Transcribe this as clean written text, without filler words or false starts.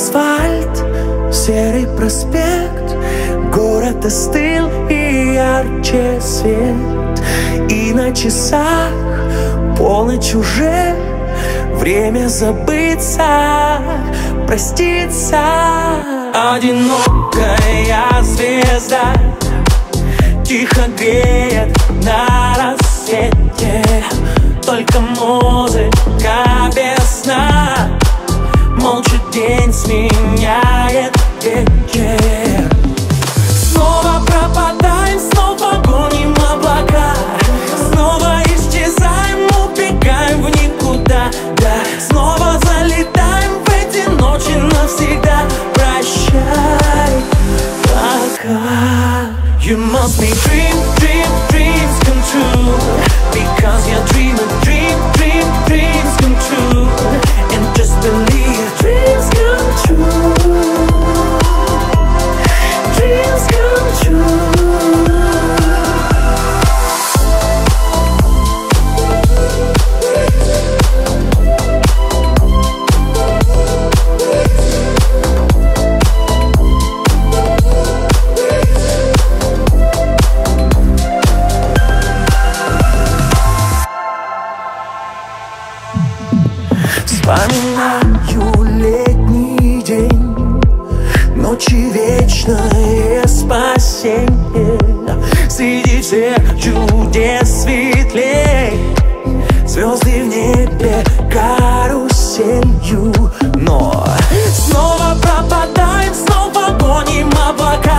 асфальт, серый проспект, город остыл и ярче свет. И на часах полночь уже, время забыться, проститься. Одинокая звезда тихо греет на рассвете. Только музыка без сна, молча день сменяет вечер. Снова пропадаем, снова гоним облака, снова исчезаем, убегаем в никуда. Да, снова залетаем в эти ночи навсегда. Прощай, пока. You must be dreams come true, because your dreams come true. And just believe dreams come true, dreams come true. Вспоминаю летний день, ночи вечное спасенье. Среди всех чудес светлей звезды в небе каруселью. Но снова пропадаем, снова гоним облака,